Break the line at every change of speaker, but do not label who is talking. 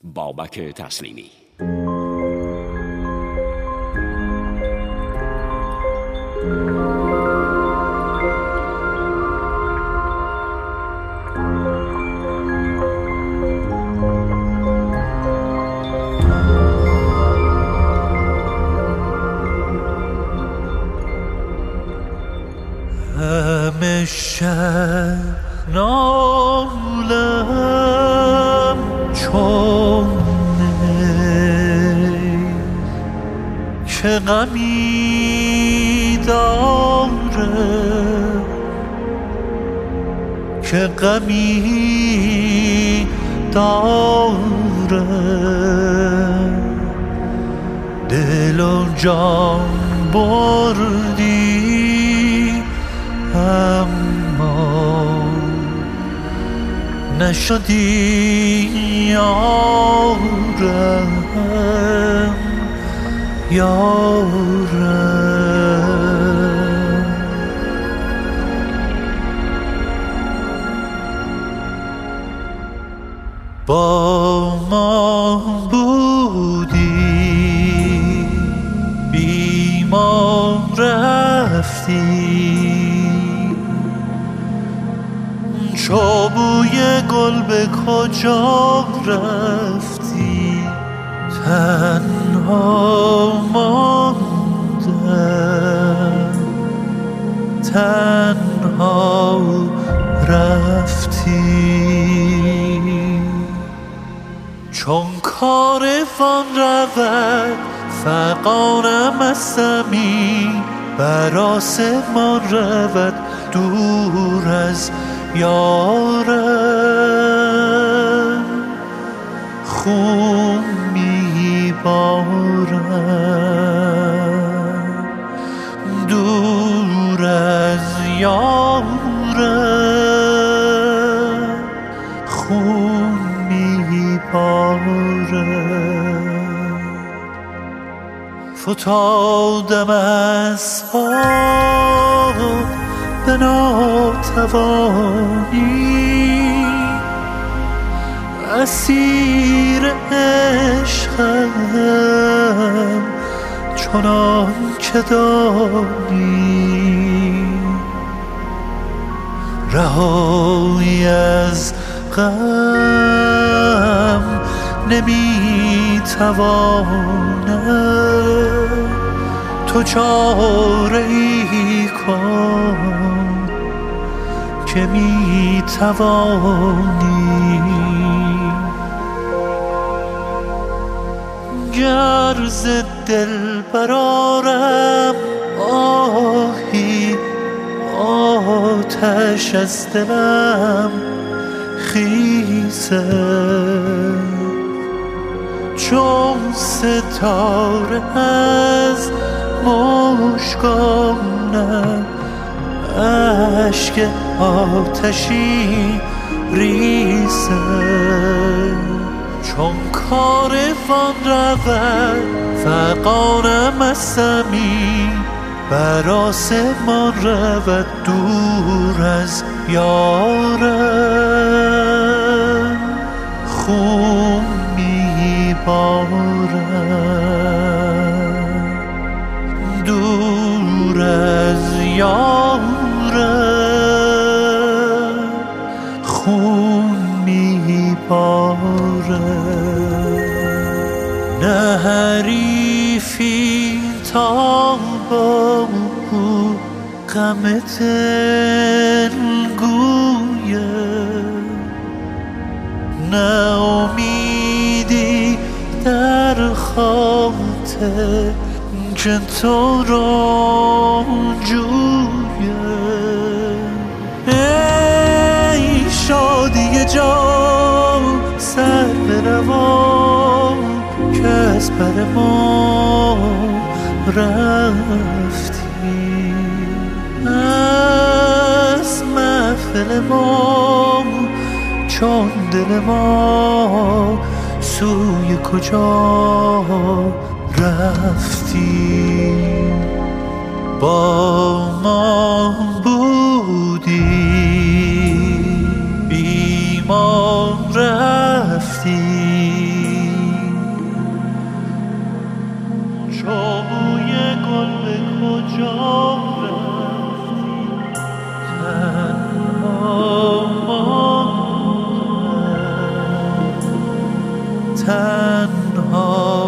بابک تسلیمی.
همیشه نالم چون که غمی داره، که غمی داره، دل و جان بردی اما نشدی یارم، یارم. با ما بودی بی ما رفتی، چو بوی گل به کجا رفتی، تنها ماندم، تنها رفتی. چون کاروان رود فغانم از زمین، بر آسمان رود دور از یارم، خون میبارم دور از یارم، خون میبارم. فتادم از پا به ناتوانی، اسیر عشقم چنان که دانی، رهایی از غم نمیتوانم، تو چاره ای کن که میتوانی. گر ز دل برآرم آهی، آتش از دلم خیزد، چون ستاره از مژگانم اشک آتشی ریزد. چون کاروان رود فغانم از زمین، بر آسمان رود دور از یارم، خون میبارم دور از یارم، خون میبارم. نه حریفی تا با غم دل گویم، نه امیدی در خاطر که تو را جویم. ای شادی جان سر به روان که از بر ما رفتی، از محفل ما چون دل ما سوی کجا رفتی. با ما بودی بی ما رفتی، تنها